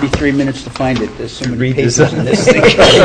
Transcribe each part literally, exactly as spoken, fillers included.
me three minutes to find it. There's so many read pages this. in this thing.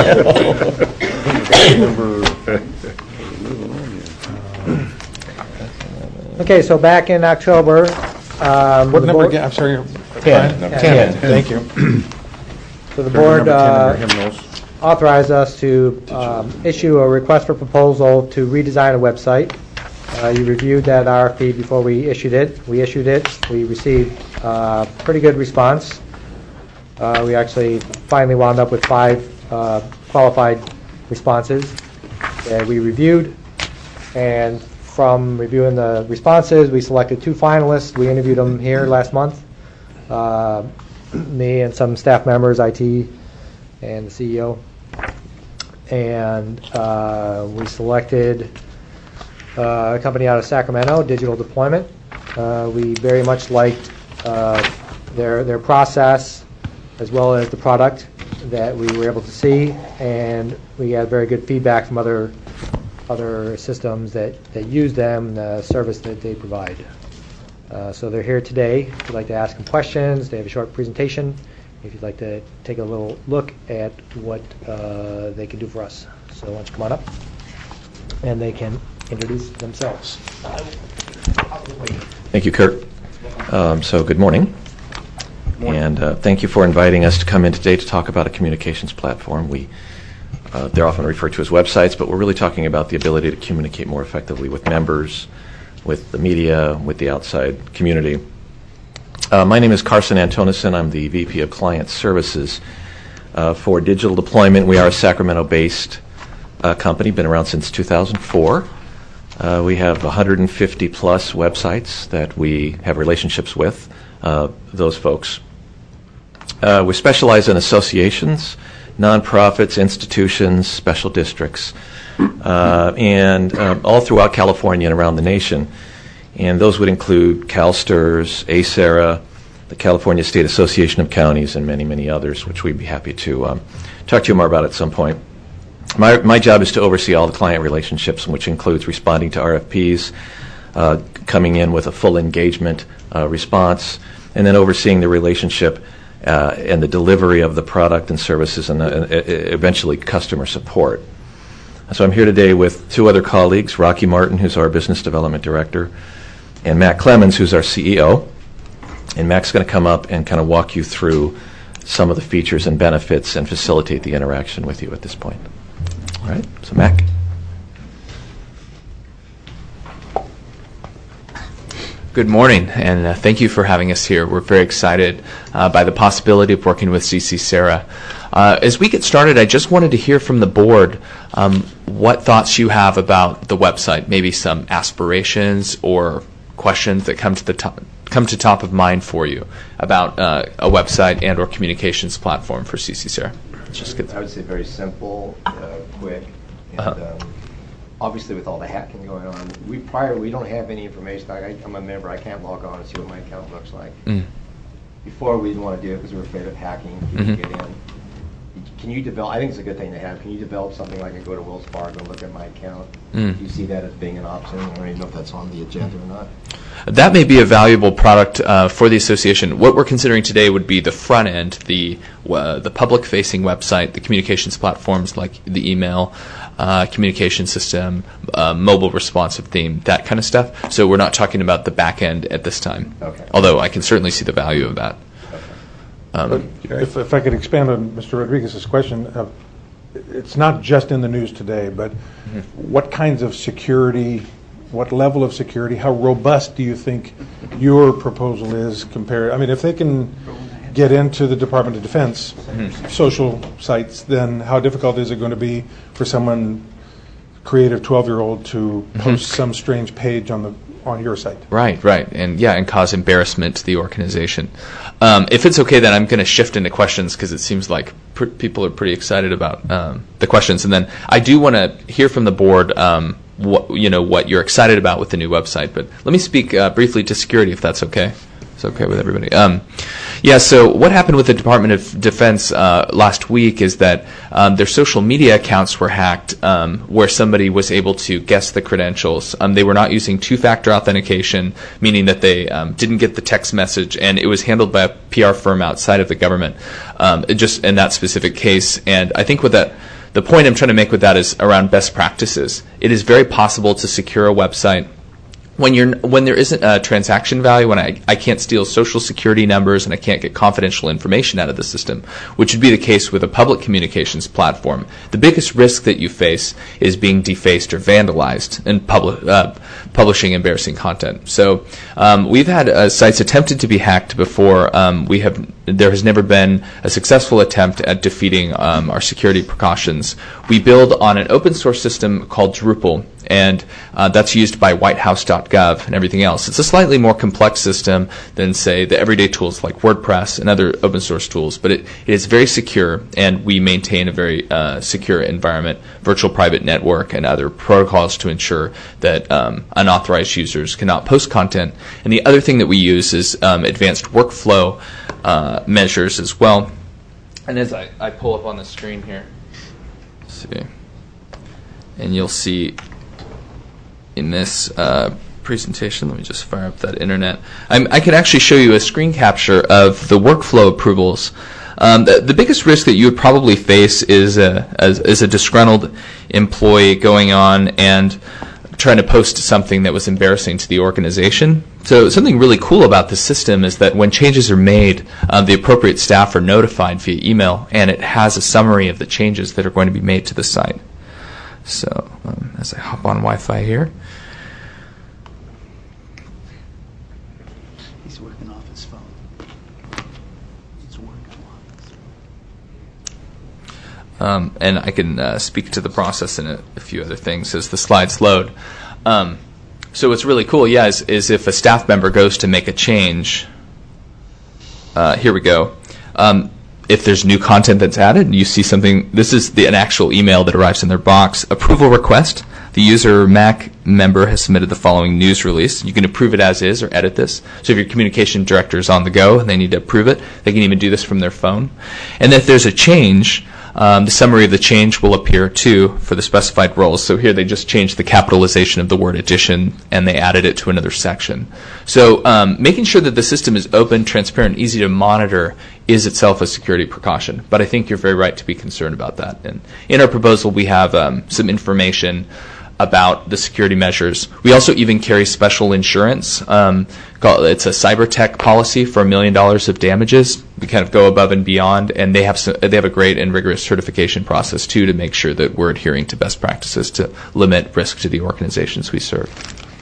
Okay, so back in October. Um, What the number board- again? I'm sorry. Ten. Brian? Ten. Ten, thank you. So the Remember board ten uh, in your hymnals. authorized us to um, issue a request for proposal to redesign a website. Uh, you reviewed that R F P before we issued it. We issued it. We received uh, pretty good response. Uh, we actually finally wound up with five uh, qualified responses that we reviewed. And from reviewing the responses, we selected two finalists. We interviewed them here last month. Uh, me and some staff members, I T, and the C E O. And uh, we selected uh, a company out of Sacramento, Digital Deployment. Uh, we very much liked uh, their their process as well as the product that we were able to see, and we had very good feedback from other other systems that, that use them, the service that they provide. Uh, so they're here today. If you'd like to ask them questions, they have a short presentation. If you'd like to take a little look at what uh, they can do for us. So why don't you come on up, and they can introduce themselves. Thank you, Kurt. Um, so good morning. morning. And uh, thank you for inviting us to come in today to talk about a communications platform. We uh, they're often referred to as websites, but we're really talking about the ability to communicate more effectively with members, with the media, with the outside community. Uh, my name is Carson Antonison. I'm the V P of Client Services uh, for Digital Deployment. We are a Sacramento-based uh, company, been around since two thousand four. Uh, we have one hundred fifty plus websites that we have relationships with, uh, those folks. Uh, we specialize in associations, nonprofits, institutions, special districts, uh, and uh, all throughout California and around the nation. And those would include CalSTRS, ACERA, the California State Association of Counties, and many, many others, which we'd be happy to um, talk to you more about at some point. My, my job is to oversee all the client relationships, which includes responding to R F Ps, uh, coming in with a full engagement uh, response, and then overseeing the relationship uh, and the delivery of the product and services, and uh, eventually customer support. So I'm here today with two other colleagues, Rocky Martin, who's our Business Development Director, and Matt Clemens, who's our C E O. And Mac's going to come up and kind of walk you through some of the features and benefits and facilitate the interaction with you at this point. All right, so Mac. Good morning, and uh, thank you for having us here. We're very excited uh, by the possibility of working with C C Sarah. Uh, as we get started, I just wanted to hear from the board um, what thoughts you have about the website, maybe some aspirations or questions that come to the top, come to top of mind for you about uh, a website and or communications platform for C C Sarah. Just get I would say very simple, uh, quick, and uh-huh. um, obviously with all the hacking going on, we prior we don't have any information. I, I'm a member. I can't log on and see what my account looks like. Mm. Before we didn't want to do it because we were afraid of hacking. People mm-hmm. get in. Can you develop? I think it's a good thing to have. Can you develop something like I go to Wells Fargo and look at my account? Mm. Do you see that as being an option? I don't even know if that's on the agenda or not. That may be a valuable product uh, for the association. What we're considering today would be the front end, the uh, the public-facing website, the communications platforms like the email, uh, communication system, uh, mobile responsive theme, that kind of stuff. So we're not talking about the back end at this time. Okay. Although I can certainly see the value of that. Um, if, if I could expand on Mister Rodriguez's question, uh, it's not just in the news today, but mm-hmm. what kinds of security, what level of security, how robust do you think your proposal is compared? I mean, if they can get into the Department of Defense mm-hmm. social sites, then how difficult is it going to be for someone, creative twelve-year-old, to mm-hmm. post some strange page on the on your site? Right, right, and yeah, and cause embarrassment to the organization. Um, if it's okay, then I'm going to shift into questions because it seems like pr- people are pretty excited about um, the questions, and then I do want to hear from the board. Um, what you know, what you're excited about with the new website. But let me speak uh, briefly to security, if that's okay. It's okay with everybody. Um, yeah, so what happened with the Department of Defense uh, last week is that um, their social media accounts were hacked um, where somebody was able to guess the credentials. Um, they were not using two-factor authentication, meaning that they um, didn't get the text message, and it was handled by a P R firm outside of the government, um, it just in that specific case. And I think with that, the point I'm trying to make with that is around best practices. It is very possible to secure a website when you're when there isn't a transaction value, when I, I can't steal social security numbers and I can't get confidential information out of the system, which would be the case with a public communications platform. The biggest risk that you face is being defaced or vandalized and publi- uh, publishing embarrassing content. So um, we've had uh, sites attempted to be hacked before. Um, we have there has never been a successful attempt at defeating um, our security precautions. We build on an open source system called Drupal, and uh, that's used by white house dot gov and everything else. It's a slightly more complex system than, say, the everyday tools like WordPress and other open source tools, but it, it is very secure, and we maintain a very uh, secure environment, virtual private network, and other protocols to ensure that um, unauthorized users cannot post content. And the other thing that we use is um, advanced workflow uh, measures as well. And as I, I pull up on the screen here, let's see, and you'll see in this uh, presentation, let me just fire up that internet. I'm, I can actually show you a screen capture of the workflow approvals. Um, the, the biggest risk that you would probably face is a, as, is a disgruntled employee going on and trying to post something that was embarrassing to the organization. So something really cool about this system is that when changes are made, um, the appropriate staff are notified via email, and it has a summary of the changes that are going to be made to the site. So um, as I hop on Wi-Fi here. He's working off his phone. He's working off his phone. Um, and I can uh, speak to the process and a, a few other things as the slides load. Um, so what's really cool, yeah, is, is if a staff member goes to make a change. Uh, here we go. Um, If there's new content that's added, you see something. This is the, an actual email that arrives in their box. Approval request. The user or Mac member has submitted the following news release. You can approve it as is or edit this. So if your communication director is on the go and they need to approve it, they can even do this from their phone. And if there's a change, um, the summary of the change will appear too for the specified roles. So here they just changed the capitalization of the word addition and they added it to another section. So um, making sure that the system is open, transparent, easy to monitor is itself a security precaution. But I think you're very right to be concerned about that. And in our proposal, we have um, some information about the security measures. We also even carry special insurance. Um, called, it's a cyber tech policy for a million dollars of damages. We kind of go above and beyond, and they have some, they have a great and rigorous certification process too to make sure that we're adhering to best practices to limit risk to the organizations we serve.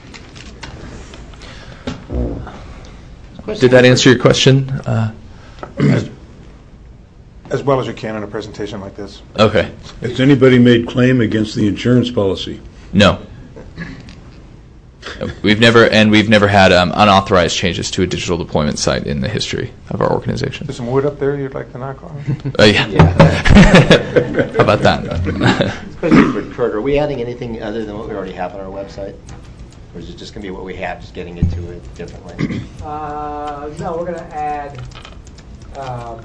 Did that answer your question? Uh, As, as well as you can in a presentation like this. okay. Has anybody made claim against the insurance policy? No. We've never, and we've never had um, unauthorized changes to a digital deployment site in the history of our organization. There's some wood up there you'd like to knock on? Oh, yeah. How about that? Especially for Kurt, are we adding anything other than what we already have on our website? Or is it just going to be what we have, just getting into it differently? Uh, no, we're going to add, um,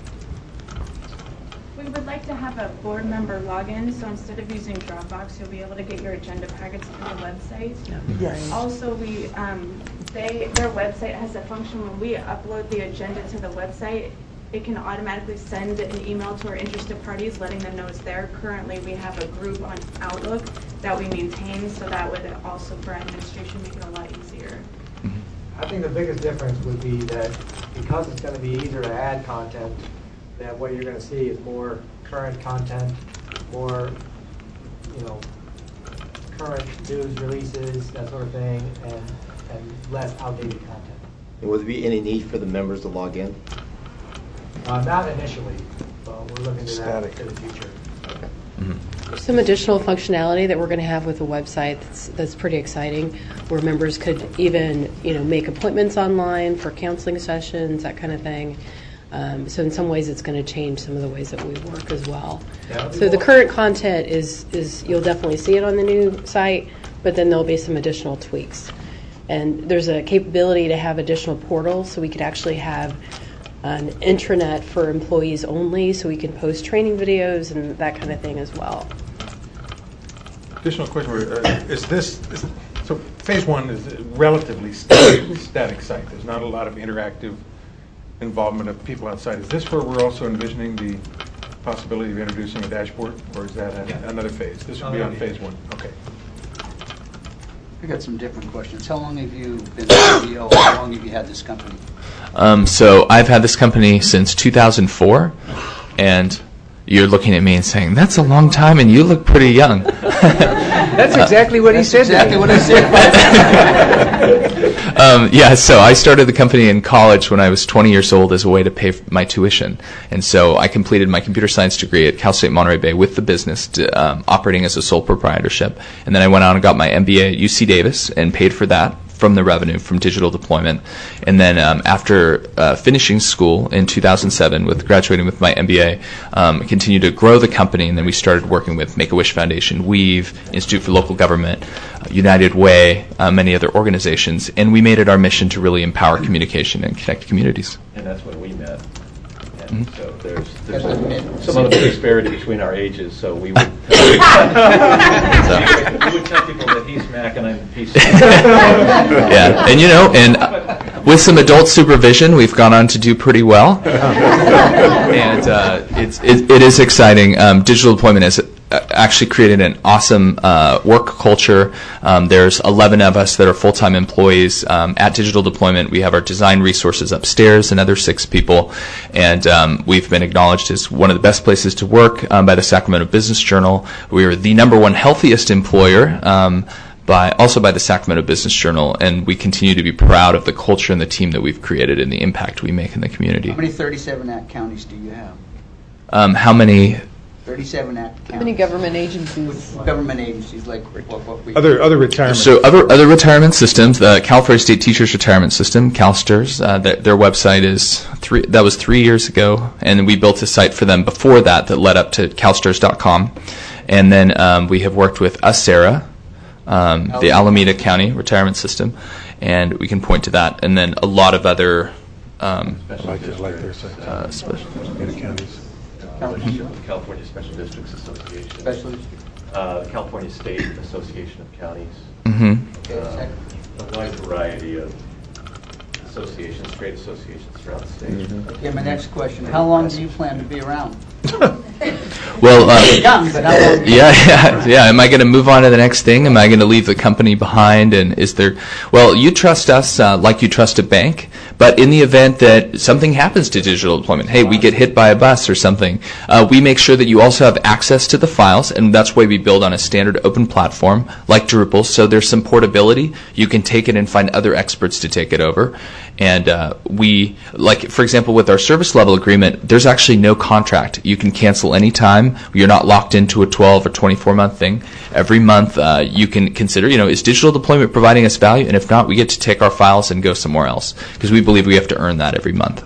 We would like to have a board member login, so instead of using Dropbox, you'll be able to get your agenda packets through the website. Yes. Also, we, um, they, their website has a function when we upload the agenda to the website, it can automatically send an email to our interested parties letting them know it's there. Currently, we have a group on Outlook that we maintain, so that would also, for administration, make it a lot easier. I think the biggest difference would be that because it's going to be easier to add content, that what you're going to see is more current content, more, you know, current news releases, that sort of thing, and, and less outdated content. And would there be any need for the members to log in? Uh, not initially, but we're looking to that Static. in the future. Mm-hmm. Some additional functionality that we're going to have with the website that's, that's pretty exciting, where members could even, you know, make appointments online for counseling sessions, that kind of thing. Um, so in some ways, it's going to change some of the ways that we work as well. Yeah, So the current content is, is you'll definitely see it on the new site, but then there'll be some additional tweaks. And there's a capability to have additional portals, so we could actually have an intranet for employees only, so we can post training videos and that kind of thing as well. Additional question, uh, is this, is, so phase one is a relatively static, static site. There's not a lot of interactive involvement of people outside. Is this where we're also envisioning the possibility of introducing a dashboard, or is that a, Yeah. another phase? This would be on phase one, okay. I got some different questions. How long have you been C E O? How long have you had this company? Um, so I've had this company since two thousand four, and you're looking at me and saying, that's a long time, and you look pretty young. That's exactly what he said. Exactly what I said. um, yeah, so I started the company in college when I was twenty years old as a way to pay for my tuition. And so I completed my computer science degree at Cal State Monterey Bay with the business, to, um, operating as a sole proprietorship. And then I went on and got my M B A at U C Davis and paid for that from the revenue from digital deployment. And then um, after uh, finishing school in two thousand seven, with graduating with my M B A, um, continued to grow the company, and then we started working with Make-A-Wish Foundation, Weave, Institute for Local Government, uh, United Way, uh, many other organizations, and we made it our mission to really empower communication and connect communities. And that's when we met. Mhm. So there's, there's some, some of the disparity between our ages, so we would tell, we would tell people that he's Mac and I'm P C. Yeah, and you know, and with some adult supervision, we've gone on to do pretty well. And uh, it's, it, it is exciting. Um, digital deployment has actually created an awesome uh, work culture. Um, there's eleven of us that are full-time employees um, at Digital Deployment. We have our design resources upstairs, another six people, and um, we've been acknowledged as one of the best places to work um, by the Sacramento Business Journal. We are the number one healthiest employer, um, by also by the Sacramento Business Journal, and we continue to be proud of the culture and the team that we've created and the impact we make in the community. How many thirty-seven Act counties do you have? Um, how many? thirty-seven Act counties. How many government agencies? Government agencies like what, what we... Other other retirement. So other other retirement systems, the California State Teachers Retirement System, CalSTRS, uh, their, their website is three. That was three years ago, and we built a site for them before that that led up to cal strs dot com, and then um, we have worked with USERA, um, the Alameda County Retirement System, and we can point to that, and then a lot of other. Um, I like, I like their site. uh, special. counties. California Special Districts Association. Special Uh, California State Association of Counties. Mm-hmm. Okay, Uh, second. a wide variety of associations, trade associations throughout the state. Okay, my next question. How long do you plan to be around? Well, uh, Young, but how long? yeah, yeah, yeah. Am I going to move on to the next thing? Am I going to leave the company behind? And is there? Well, you trust us uh, like you trust a bank. But in the event that something happens to digital deployment, hey, we get hit by a bus or something, uh, we make sure that you also have access to the files, and that's why we build on a standard open platform like Drupal. So there's some portability. You can take it and find other experts to take it over. And uh, we, like, for example, with our service level agreement, there's actually no contract. You can cancel any time. You're not locked into a twelve or twenty-four month thing. Every month, uh, you can consider, you know, is digital deployment providing us value? And if not, we get to take our files and go somewhere else, because we believe we have to earn that every month.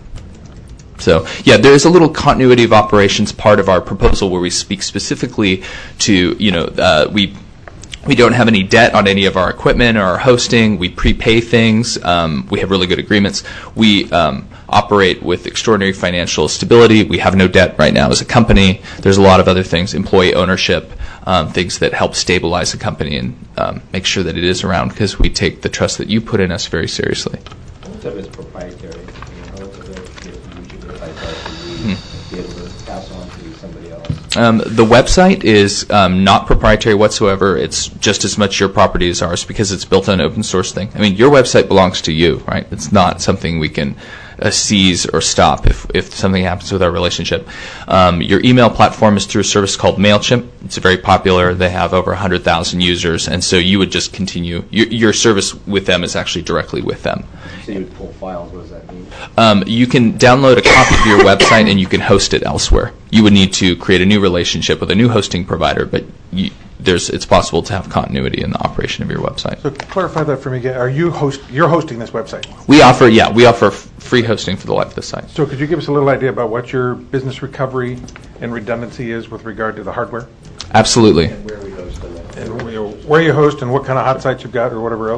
So, yeah, there is a little continuity of operations part of our proposal where we speak specifically to, you know, uh, we we don't have any debt on any of our equipment or our hosting. We prepay things. Um, we have really good agreements. We um, operate with extraordinary financial stability. We have no debt right now as a company. There's a lot of other things, employee ownership, um, things that help stabilize the company and um, make sure that it is around, because we take the trust that you put in us very seriously. Most of it's proprietary. You know, most of it is usually by hmm. be able to pass on to somebody else. Um, the website is um, not proprietary whatsoever. It's just as much your property as ours, because it's built on an open source thing. I mean, your website belongs to you, right? It's not something we can uh, seize or stop if, if something happens with our relationship. Um, your email platform is through a service called MailChimp. It's very popular. They have over one hundred thousand users, and so you would just continue. Your, your service with them is actually directly with them. So you would pull files. What does that mean? Um, you can download a copy of your website and you can host it elsewhere. You would need to create a new relationship with a new hosting provider, but you, there's it's possible to have continuity in the operation of your website. So clarify that for me again. Are you host? You're hosting this website? We offer, yeah, we offer f- free hosting for the life of the site. So could you give us a little idea about what your business recovery and redundancy is with regard to the hardware? Absolutely. And where we host them. And where you, where you host and what kind of hot sites you've got or whatever else?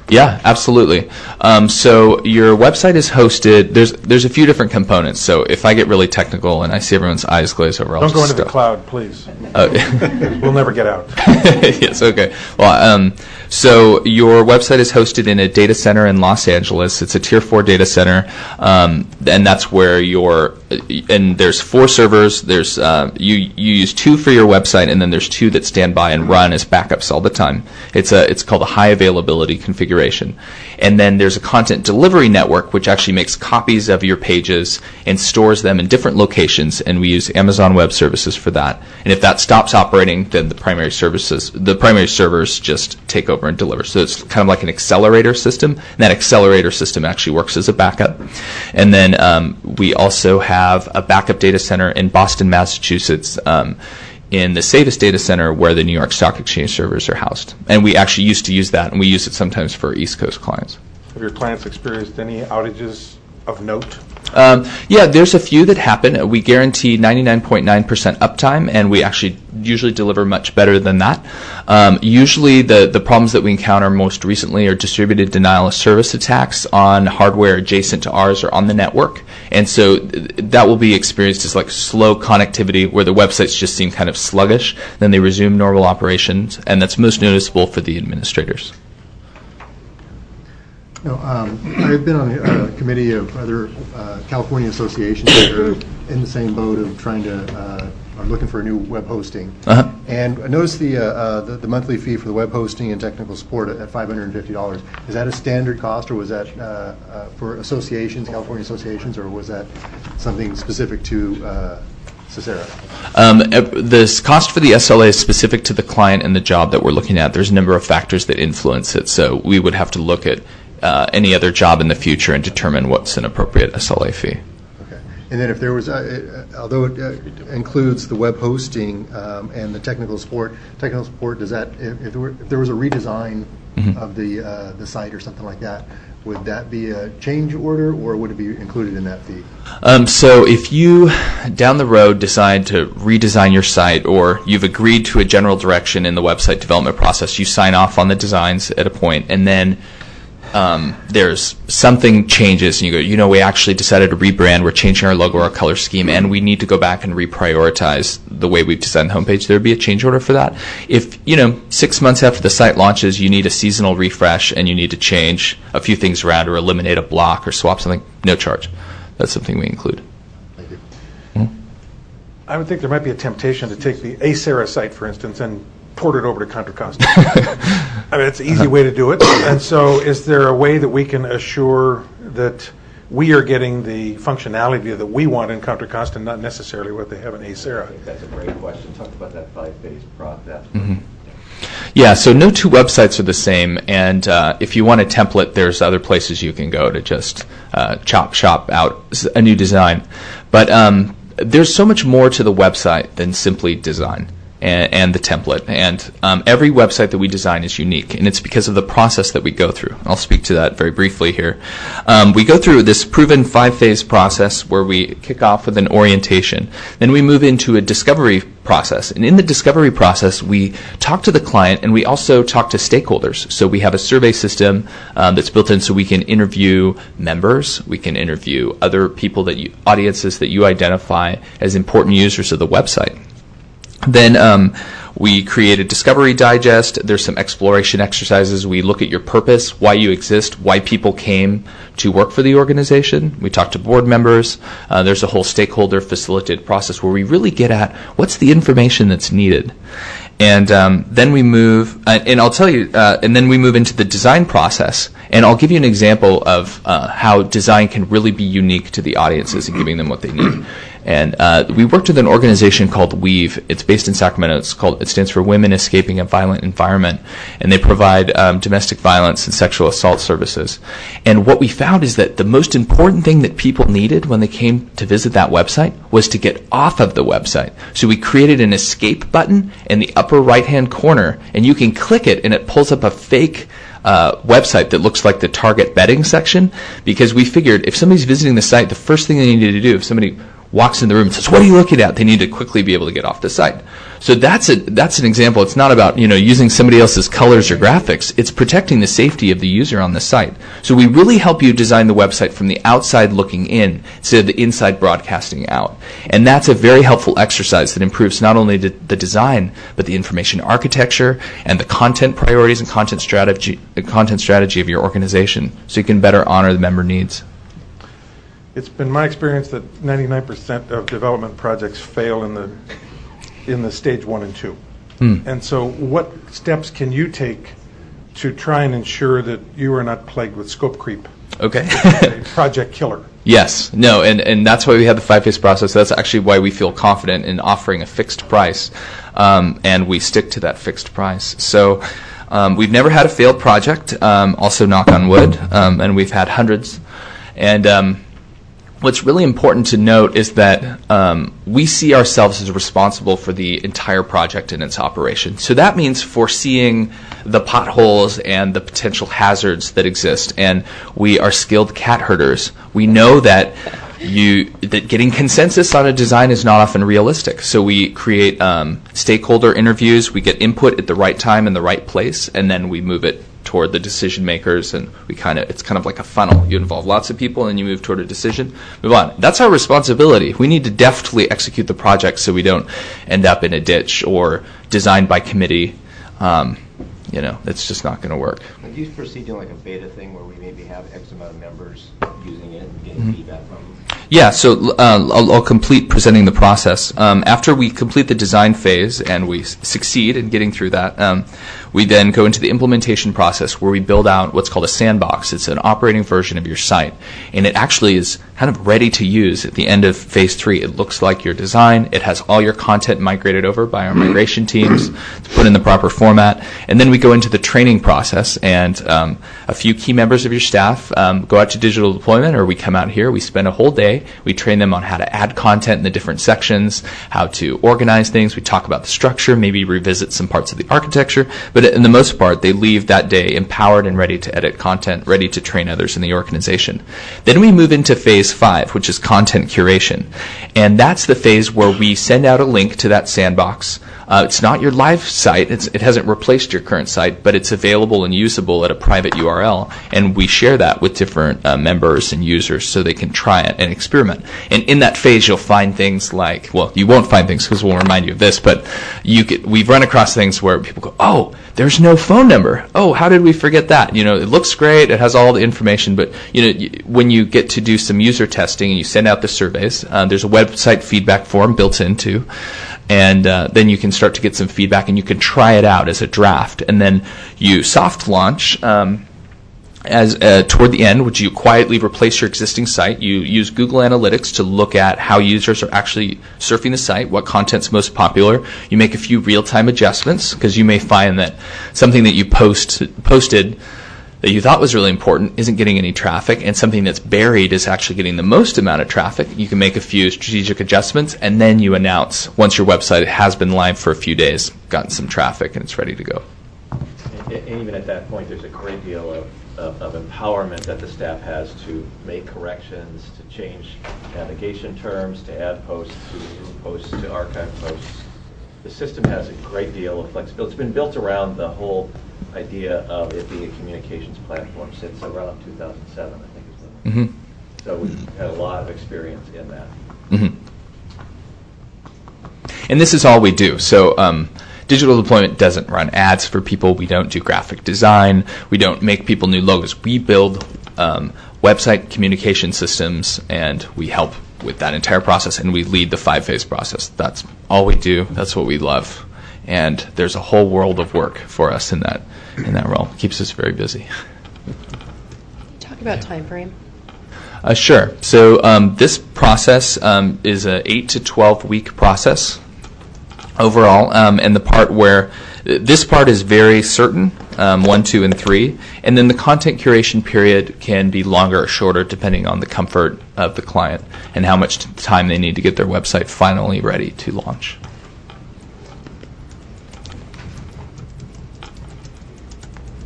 Yeah, absolutely. Um, so your website is hosted. There's there's a few different components. So if I get really technical and I see everyone's eyes glaze over, I'll Don't just go into stop. the cloud, please. Uh, We'll never get out. Yes, okay. Well, um, so your website is hosted in a data center in Los Angeles. It's a tier four data center, um, and that's where your and there's four servers. There's uh, you you use two for your website, and then there's two that stand by and run as backups all the time. It's a it's called a high availability configuration, and then there's a content delivery network which actually makes copies of your pages and stores them in different locations, and we use Amazon Web Services for that. And if that stops operating, then the primary services the primary servers just take over and deliver. So it's kind of like an accelerator system, and that accelerator system actually works as a backup. And then um, we also have a backup data center in Boston, Massachusetts, um, in the Savus data center where the New York Stock Exchange servers are housed. And we actually used to use that, and we use it sometimes for East Coast clients. Have your clients experienced any outages of note? Um, yeah, there's a few that happen. We guarantee ninety-nine point nine percent uptime, and we actually usually deliver much better than that. Um, usually the, the problems that we encounter most recently are distributed denial of service attacks on hardware adjacent to ours or on the network. And so th- that will be experienced as like slow connectivity where the websites just seem kind of sluggish. Then they resume normal operations, and that's most noticeable for the administrators. No, um, I've been on a committee of other uh, California associations that are in the same boat of trying to, uh, are looking for a new web hosting. Uh-huh. And I noticed the, uh, uh, the the monthly fee for the web hosting and technical support at, at five hundred fifty dollars. Is that a standard cost, or was that uh, uh, for associations, California associations, or was that something specific to uh, Cyxtera? Um, the cost for the S L A is specific to the client and the job that we're looking at. There's a number of factors that influence it, so we would have to look at Uh, any other job in the future and determine what's an appropriate S L A fee. Okay. And then if there was, uh, uh, although it uh, includes the web hosting um, and the technical support, technical support, does that, if, if, there, were, if there was a redesign mm-hmm. of the uh, the site or something like that, would that be a change order, or would it be included in that fee? Um, so if you, down the road, decide to redesign your site, or you've agreed to a general direction in the website development process, you sign off on the designs at a point, and then Um, there's something changes and you go, you know, we actually decided to rebrand, we're changing our logo, our color scheme, and we need to go back and reprioritize the way we've designed the homepage. There would be a change order for that. If, you know, six months after the site launches, you need a seasonal refresh and you need to change a few things around or eliminate a block or swap something, no charge. That's something we include. Thank you. Mm-hmm. I would think there might be a temptation to take the Acera site, for instance, and port it over to Contra Costa. I mean, it's an easy way to do it. And so is there a way that we can assure that we are getting the functionality that we want in Contra Costa, not necessarily what they have in Acera? I think that's a great question. Talk about that five-phase process. Mm-hmm. Yeah, so no two websites are the same, and uh, if you want a template, there's other places you can go to just uh, chop shop out a new design. But um, there's so much more to the website than simply design and, and the template. And um, every website that we design is unique, and it's because of the process that we go through. I'll speak to that very briefly here. Um, we go through this proven five-phase process where we kick off with an orientation. Then we move into a discovery process. And in the discovery process, we talk to the client, and we also talk to stakeholders. So we have a survey system um, that's built in so we can interview members, we can interview other people, that you, audiences that you identify as important users of the website. Then um, we create a discovery digest. There's some exploration exercises. We look at your purpose, why you exist, why people came to work for the organization. We talk to board members. Uh, there's a whole stakeholder facilitated process where we really get at what's the information that's needed. And um, then we move, uh, and I'll tell you, uh, and then we move into the design process. And I'll give you an example of uh, how design can really be unique to the audiences and giving them what they need. And uh, we worked with an organization called Weave. It's based in Sacramento. It's called. It stands for Women Escaping a Violent Environment, and they provide um, domestic violence and sexual assault services. And what we found is that the most important thing that people needed when they came to visit that website was to get off of the website. So we created an escape button in the upper right-hand corner, and you can click it, and it pulls up a fake Uh, website that looks like the Target betting section, because we figured if somebody's visiting the site, the first thing they need to do, if somebody walks in the room and says, "What are you looking at?" They need to quickly be able to get off the site. So that's a that's an example. It's not about, you know, using somebody else's colors or graphics. It's protecting the safety of the user on the site. So we really help you design the website from the outside looking in instead of the inside broadcasting out. And that's a very helpful exercise that improves not only the, the design, but the information architecture and the content priorities and content strategy, the content strategy of your organization, so you can better honor the member needs. It's been my experience that ninety-nine percent of development projects fail in the in the stage one and two. Mm. And so what steps can you take to try and ensure that you are not plagued with scope creep? Okay. A project killer. Yes. No, and, and that's why we have the five-phase process. That's actually why we feel confident in offering a fixed price, um, and we stick to that fixed price. So um, we've never had a failed project, um, also knock on wood, um, and we've had hundreds. And um, what's really important to note is that um, we see ourselves as responsible for the entire project and its operation. So that means foreseeing the potholes and the potential hazards that exist. And we are skilled cat herders. We know that you that getting consensus on a design is not often realistic. So we create um, stakeholder interviews. We get input at the right time in the right place, and then we move it toward the decision makers, and we kind of it's kind of like a funnel. You involve lots of people and you move toward a decision, move on. That's our responsibility. We need to deftly execute the project so we don't end up in a ditch or designed by committee. Um, you know, it's just not going to work. Do you foresee doing like a beta thing where we maybe have X amount of members using it and getting Mm-hmm. feedback from them? Yeah, so uh, I'll, I'll complete presenting the process. Um, after we complete the design phase and we s- succeed in getting through that, um, we then go into the implementation process where we build out what's called a sandbox. It's an operating version of your site, and it actually is kind of ready to use at the end of phase three. It looks like your design. It has all your content migrated over by our migration teams to put in the proper format, and then we go into the training process, and um, a few key members of your staff um, go out to digital deployment, or we come out here. We spend a whole day. We train them on how to add content in the different sections, how to organize things. We talk about the structure, maybe revisit some parts of the architecture, but in the most part, they leave that day empowered and ready to edit content, ready to train others in the organization. Then we move into phase five, which is content curation. And that's the phase where we send out a link to that sandbox. Uh, it's not your live site. It's, it hasn't replaced your current site, but it's available and usable at a private U R L. And we share that with different uh, members and users so they can try it and experiment. And in that phase, you'll find things like, well, you won't find things because we'll remind you of this, but you could, we've run across things where people go, oh, there's no phone number. Oh, how did we forget that? You know, it looks great. It has all the information, but you know, y- when you get to do some user testing and you send out the surveys, uh, there's a website feedback form built into, and uh, then you can start to get some feedback and you can try it out as a draft, and then you soft launch. Um, As uh, toward the end, would you quietly replace your existing site? You use Google Analytics to look at how users are actually surfing the site, what content's most popular. You make a few real-time adjustments because you may find that something that you post posted that you thought was really important isn't getting any traffic, and something that's buried is actually getting the most amount of traffic. You can make a few strategic adjustments, and then you announce once your website has been live for a few days, gotten some traffic, and it's ready to go. And, and even at that point, there's a great deal of Of, of empowerment that the staff has to make corrections, to change navigation terms, to add posts, to remove posts, to archive posts. The system has a great deal of flexibility. It's been built around the whole idea of it being a communications platform since around two thousand seven, I think is when. Mm-hmm. So we've had a lot of experience in that. Mm-hmm. And this is all we do. So um, digital deployment doesn't run ads for people. We don't do graphic design. We don't make people new logos. We build um, website communication systems, and we help with that entire process, and we lead the five-phase process. That's all we do. That's what we love. And there's a whole world of work for us in that in that role. It keeps us very busy. Talk about time frame. Uh, sure. So um, this process um, is an eight to twelve week process overall, um, and the part where this part is very certain, um, one, two, and three, and then the content curation period can be longer or shorter depending on the comfort of the client and how much time they need to get their website finally ready to launch.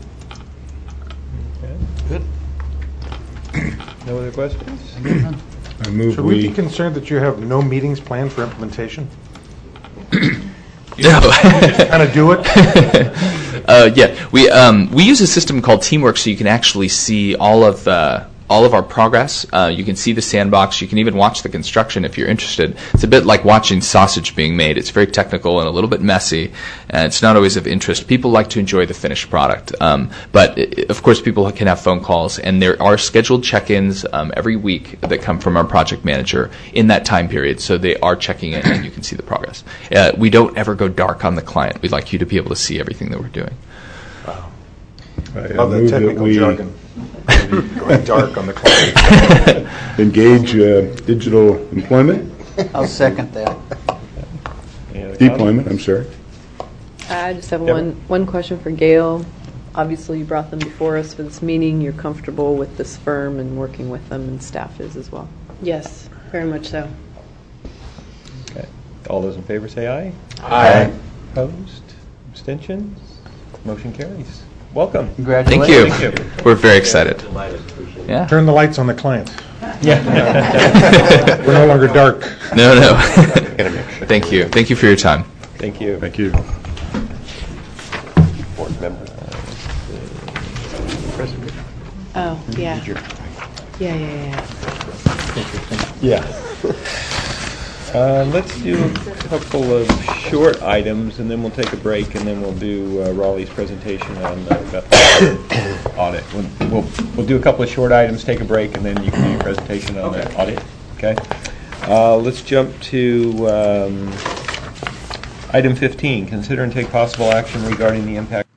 Good. No other questions? I move Should we be we, concerned that you have no meetings planned for implementation? No. Kind of do it? Uh, yeah, we um, we use a system called Teamwork, so you can actually see all of uh, all of our progress. Uh, you can see the sandbox. You can even watch the construction if you're interested. It's a bit like watching sausage being made. It's very technical and a little bit messy, and it's not always of interest. People like to enjoy the finished product, um, but i of course, people can have phone calls, and there are scheduled check-ins um, every week that come from our project manager in that time period. So they are checking in, and you can see the progress. Uh, we don't ever go dark on the client. We'd like you to be able to see everything that we're doing. I Love the move that technical we jargon. Going dark on the client. engage uh, digital employment, I'll second that. deployment, I'm sorry. I just have one, one question for Gail. Obviously, you brought them before us for this meeting. You're comfortable with this firm and working with them, and staff is as well. Yes, very much so. Okay. All those in favor say aye. Aye. Opposed? Abstentions? Motion carries. Welcome. Thank you. Thank you. We're very excited. Yeah. Turn the lights on the client. Yeah. We're no longer dark. No, no. Thank you. Thank you for your time. Thank you. Thank you. Board member. President. Oh, yeah. Yeah, yeah, yeah. Yeah. Uh, let's do a couple of short items, and then we'll take a break, and then we'll do uh, Raleigh's presentation on the audit. We'll, we'll, we'll do a couple of short items, take a break, and then you can do your presentation on the audit. Okay. Uh, let's jump to um, item fifteen. Consider and take possible action regarding the impact